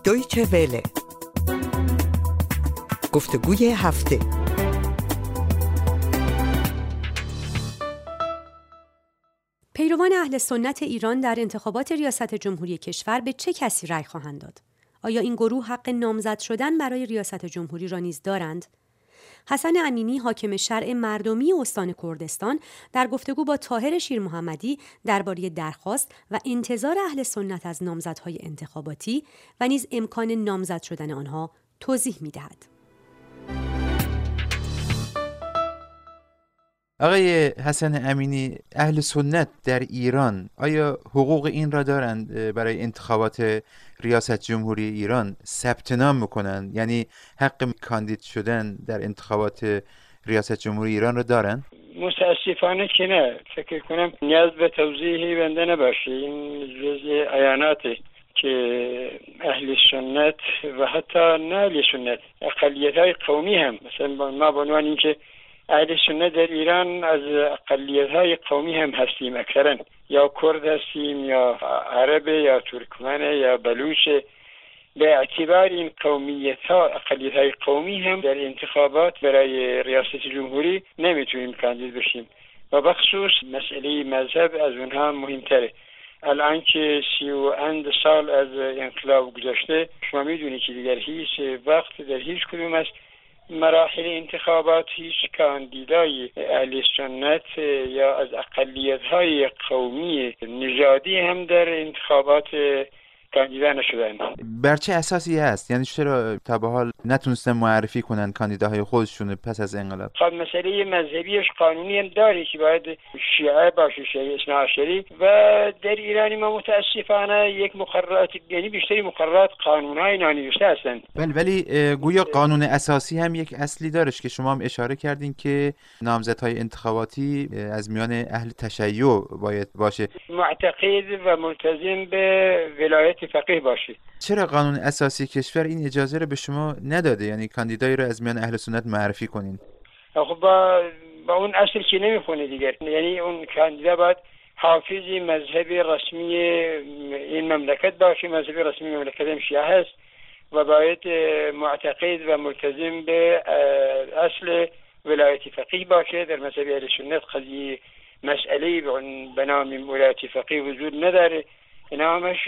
دویچه وله. گفتگوی هفته. پیروان اهل سنت ایران در انتخابات ریاست جمهوری کشور به چه کسی رأی خواهند داد؟ آیا این گروه حق نامزد شدن برای ریاست جمهوری را نیز دارند؟ حسن امینی حاکم شرع مردمی استان کردستان در گفتگو با طاهر شیرمحمدی درباره درخواست و انتظار اهل سنت از نامزدهای انتخاباتی و نیز امکان نامزد شدن آنها توضیح می‌دهد. آقای حسن امینی، اهل سنت در ایران آیا حقوق این را دارند برای انتخابات ریاست جمهوری ایران ثبت نام میکنن؟ یعنی حق کاندید شدن در انتخابات ریاست جمهوری ایران را دارند؟ متاسفانه که نه. فکر کنم نیاز به توضیحی بنده نباشه. این جزء عیاناته که اهل سنت و حتی نه اهل سنت، اقلیت‌های قومی هم، مثلا ما به عنوان اینکه اهل سنت در ایران از اقلیت‌های قومی هم هستیم، اکثرا یا کرد هستیم یا عرب یا ترکمن یا بلوچ. به اعتبار این قومیت‌ها، اقلیت‌های قومی هم در انتخابات برای ریاست جمهوری نمیتونیم کاندید بشیم و بخصوص مسئله مذهب از اونها مهمتره. الان که 30 سال از انقلاب گذشته، شما میدونید که دیگر هیچ وقت در هیچ کدوم از مراحل انتخابات هیچ کاندیدای اهل سنت یا از اقلیت‌های قومی نژادی هم در انتخابات کاندیدا نشدن. بر چه اساسی هست؟ یعنی چرا تا به حال نتونستن معرفی کنن کاندیداهای خودشون پس از انقلاب؟ خب مسئله مذهبیش قانونی هم داره که باید شیعه باشه، شیعه اثناعشری، و در ایران ما متاسفانه یک مقررات، یعنی بیشتری مقررات قانونهای نانوشته هستند. ولی گویا قانون اساسی هم یک اصلی دارش که شما هم اشاره کردین که نامزدهای انتخاباتی از میان اهل تشیع باید باشه، معتقد و ملتزم به ولایت فقیه باشه. چرا قانون اساسی کشور این اجازه رو به شما نداده؟ یعنی کاندیدایی رو از میان اهل سنت معرفی کنین؟ خب با اون اصل که نمیخونه دیگر. یعنی اون کاندیدا باید حافظ مذهب رسمی این مملکت باشه. مذهب رسمی مملکت هم شیعه هست و باید معتقد و ملتزم به اصل ولایت فقیه باشه. در مذهب اهل سنت قضیه مسئله به نام ولایت فقیه وجود نداره. اینا همش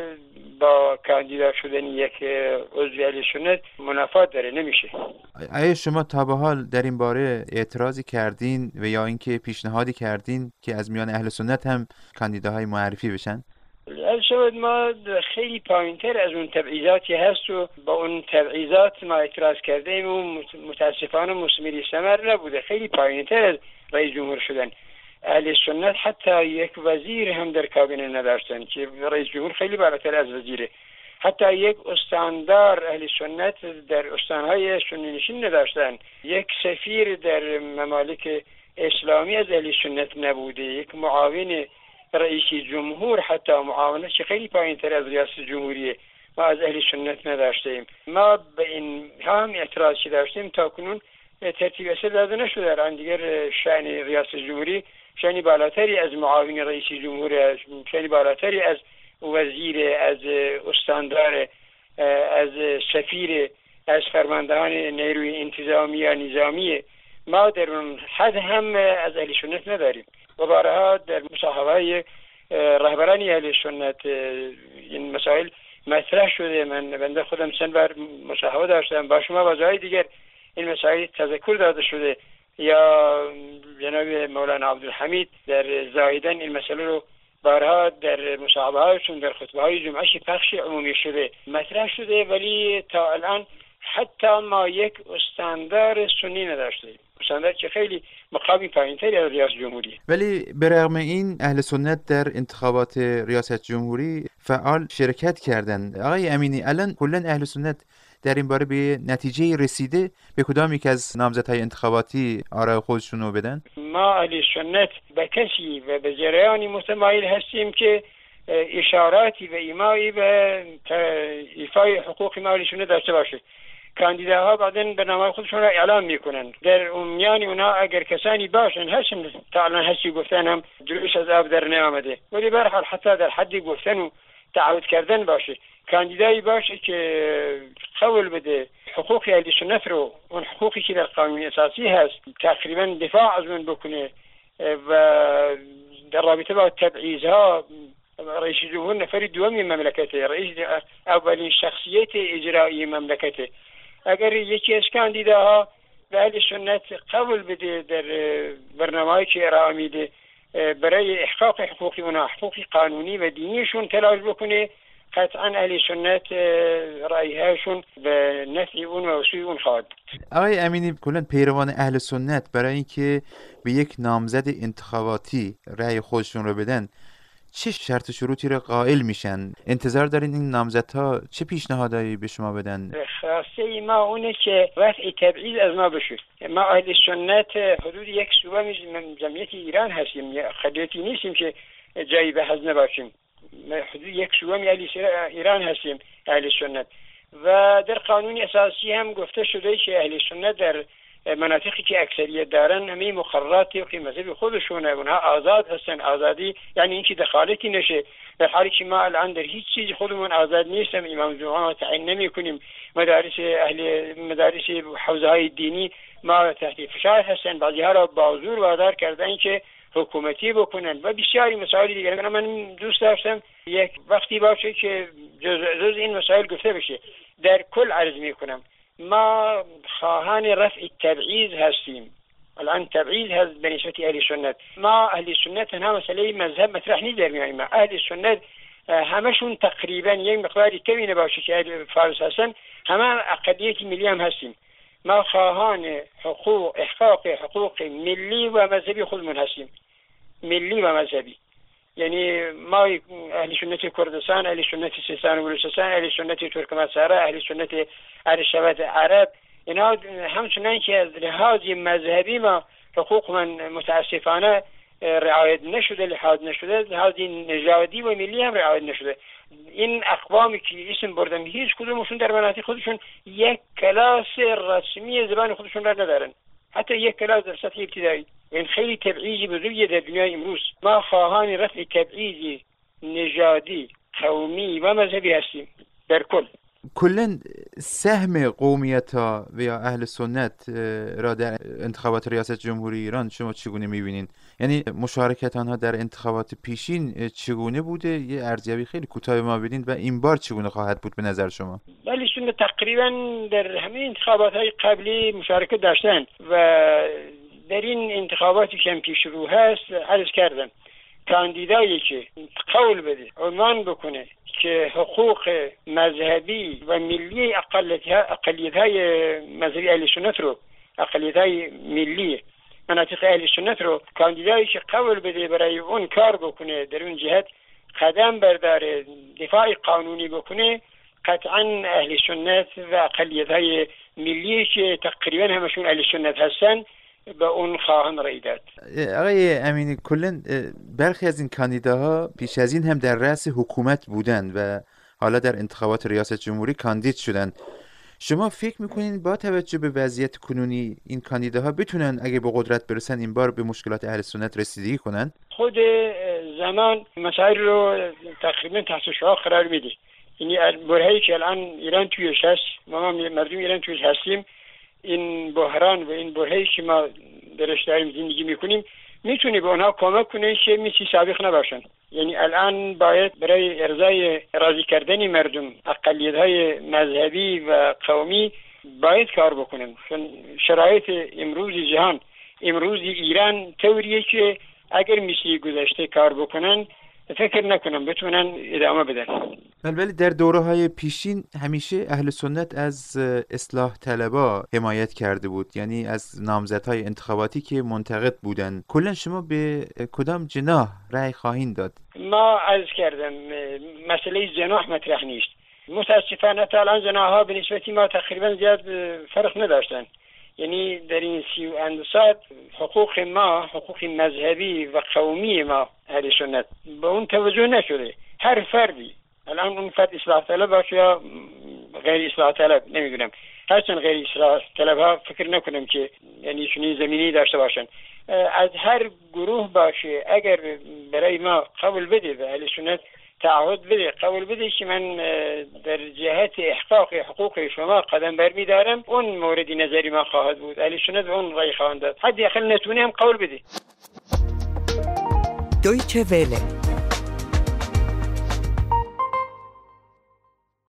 با کاندیدا شدن یک عضو اهل سنت منافات داره، نمیشه. آیا شما تا به حال در این باره اعتراضی کردین و یا اینکه پیشنهادی کردین که از میان اهل سنت هم کاندیداهای معرفی بشن؟ شاید ما خیلی پایینتر از اون تبعیضاتی هست و با اون تبعیضات ما اعتراض کردیم و متاسفانه مثمر ثمر نبوده. خیلی پایینتر از رئیس جمهور شدن. اهل سنت حتی یک وزیر هم در کابینه نداشتن که رئیس جمهور خیلی بالاتر از وزیره. حتی یک استاندار اهل سنت در استانهای سنی نشین نداشتن. یک سفیر در ممالک اسلامی از اهل سنت نبوده. یک معاون رئیس جمهور حتی معاونش که خیلی پایین‌تر از ریاست جمهوریه ما از اهل سنت نداشتیم. ما به این هم اعتراضی داشتیم تا کنون ترتیب اصل داده نشده. الان دیگر شأن ریاست جمهوری شأنی بالاتری از معاون رئیس جمهور، شأنی بالاتری از وزیر، از استاندار، از سفیر، از فرماندهان نیروی انتظامی یا نظامی. ما در اون حد هم از اهل سنت نداریم و بارها در مصاحبه‌های رهبران اهل سنت این مسائل مطرح شده. بنده خودم چند بار مصاحبه داشتم با شما و جای دیگر. این مسائل تذکر داده شده یا جناب مولانا عبدالحمید در زاهدان این مسئله رو بارها در مصاحبه‌هاشون در خطبه‌های جمعه پخش عمومی شده مطرح شده، ولی تا الان حتی ما یک استاندار سنی نداشتیم. استاندار که خیلی مقامی پایین‌تری از ریاست جمهوری. ولی برغم این اهل سنت در انتخابات ریاست جمهوری فعال شرکت کردند. آقای امینی، الان کلاً اهل سنت در این باره به نتیجه رسیده به کدام یک از نامزدهای انتخاباتی آرای خودشون رو بدن؟ ما اهل سنت به کسی و به جریانی متمایل هستیم که اشاراتی و ایمایی به ایفای حقوق ما اهل سنت داشته باشه. کاندیداها بعدن برنامه خودشون را اعلام میکنن. در میان اونا اگر کسانی باشن هستن تا الان هستی گفتن هم جلوش از آب در نیامده، ولی به هر حال حتی در حدی گفتن و تعهد کردن باشه، کاندیدایی باشه که قول بده حقوق اهل سنت رو، اون حقوقی که در قانون اساسی هست تقریبا دفاع از اون بکنه و در رابطه با تبعیض‌ها رئیس جمهور نفر دومی مملکته، رئیس اولین شخصیت اجرایی مملکته. اگر یکی از کاندیداها به اهل سنت قبول بده در برنامه‌ای که ارائه میده برای احقاق حقوق اونها، حقوق قانونی و دینیشون تلاش بکنه، قطعا اهل سنت رأیهاشون به نفع اون و سوی اون خواهد. آقای امینی، کلاً پیروان اهل سنت برای اینکه به یک نامزد انتخاباتی رأی خودشون رو بدن چه شرط و شروطی رو قائل میشن؟ انتظار دارین این نامزدها چه پیشنهادایی به شما بدن؟ خواسته ما اونه که رفع تبعیض از ما بشه. ما اهل سنت حدود 1/3 من جمعیت ایران هستیم، خلیتی نیستیم که جایی به حظ نباشیم. حدود 1/3 اهل ایران هستیم اهل سنت و در قانون اساسی هم گفته شده که اهل سنت در مناطقی که اکثریت دارن همه مقررات طبق مذهب خودشونه، اونها آزاد هستن. آزادی یعنی اینکه دخالتی نشه، در حالی که ما الان در هیچ چیز خودمون آزاد نیستیم. امام جمعه تعیین نمی‌کنیم، مدارس حوزه‌های دینی ما تحت فشار هستن، بعضی‌ها را با زور وادار کردن که حکومتی بکنن و بسیاری مسائل دیگر. من دوست داشتم یک وقتی باشه که جز این مسائل گفته بشه. در کل عرض می‌کنم ما خواهان رفع تبعیض هستیم. الان تبعیض هست به نسبت اهل سنت. ما اهل سنت تنها مسئله مذهب مطرح نیست در میان ما. اهل سنت همشون تقریبا یک مقداری کمی نباشه که اهل فارس هستن، همه اقلیت ملی هم هستیم. ما خواهان احقاق حقوق ملی و مذهبی خودمون هستیم، ملی و مذهبی. یعنی ما اهل سنت کردستان، اهل سنت سیستان و بلوچستان، اهل سنت ترکمن‌سرا، اهل سنت ارشبت عرب، اینا همچنان که از لحاظ مذهبی ما حقوق من متاسفانه رعایت نشده، لحاظ نژادی و ملی هم رعایت نشده. این اقوامی که اسم بردم هیچ کدومشون در مناطق خودشون یک کلاس رسمی زبان خودشون را ندارن، حتی یک کلاس در سطح ابتدایی. این خیلی تبعیض بزرگی در دنیای امروز. ما خواهان رفع تبعیض نژادی، قومی و مذهبی هستیم در کل. کلاً سهم قومیت‌ها و یا اهل سنت را در انتخابات ریاست جمهوری ایران شما چگونه می‌بینین؟ یعنی مشارکت آنها در انتخابات پیشین چگونه بوده؟ یه ارزیابی خیلی کوتاه ما بدین و این بار چگونه خواهد بود به نظر شما؟ ولی سنت تقریباً در همه انتخابات‌های قبلی مشارکت داشتن و در این انتخاباتی که پیش رو هست عرض کردم کاندیدایی که قول بده، عنوان بکنه که حقوق مذهبی و ملی اقلیت‌های مذهبی اهل سنت رو، اقلیت‌های ملی مناطق اهل سنت رو، کاندیدایی که قول بده برای اون کار بکنه، در اون جهت قدم برداره، دفاع قانونی بکنه، قطعاً اهل سنت و اقلیت‌های ملی که تقریباً همشون اهل سنت هستن به اون خواهان رأی داد. آقای امینی، کلاً برخی از این کاندیداها پیش از این هم در رأس حکومت بودند و حالا در انتخابات ریاست جمهوری کاندید شدند. شما فکر میکنین با توجه به وضعیت کنونی این کاندیداها بتونن اگه به قدرت برسن این بار به مشکلات اهل سنت رسیدگی کنن؟ خود زمان مسائل رو تقریبا تحت شعاع قرار میده. یعنی برهه‌ای که الان ایران تویش هست، ما مردم ایران تویش هستیم، این بحران و این برهه‌ای که ما درش داریم زندگی میکنیم میتونه به اونها کمک کنه که مثل سابق نباشن. یعنی الان باید برای ارضای راضی کردن مردم، اقلیت‌های مذهبی و قومی باید کار بکنن. چون شرایط امروز جهان، امروز ایران طوریه که اگر مثل گذشته کار بکنن فکر نکنم بتونن ادامه بدن. ولی در دوره‌های پیشین همیشه اهل سنت از اصلاح طلبا حمایت کرده بود، یعنی از نامزدهای انتخاباتی که منتقد بودن. کلا شما به کدام جناح رأی خواهید داد؟ ما عرض کردم مسئله جناح مطرح نیست. متاسفانه تا الان جناح‌ها به نسبت ما تقریبا زیاد فرق نداشتن. یعنی در این 30 سال حقوق ما، حقوق مذهبی و قومی ما اهل سنت به اون توجه نشده. هر فردی، الان اون فرد اصلاح طلب باشه یا غیر اصلاح طلب نمیدونم، هرچند غیر اصلاح طلب ها فکر نکنم که یعنی چنین زمینی داشته باشن، از هر گروه باشه اگر برای ما قبول بده و اهل سنت تعهد بده، قول بده که من در جهت احقاق حقوق شما قدم برمیدارم، اون مورد نظری ما خواهد بود. اهل سنت اون رای خواهند داد. حداقل نتونه هم قول بده. دویچه وله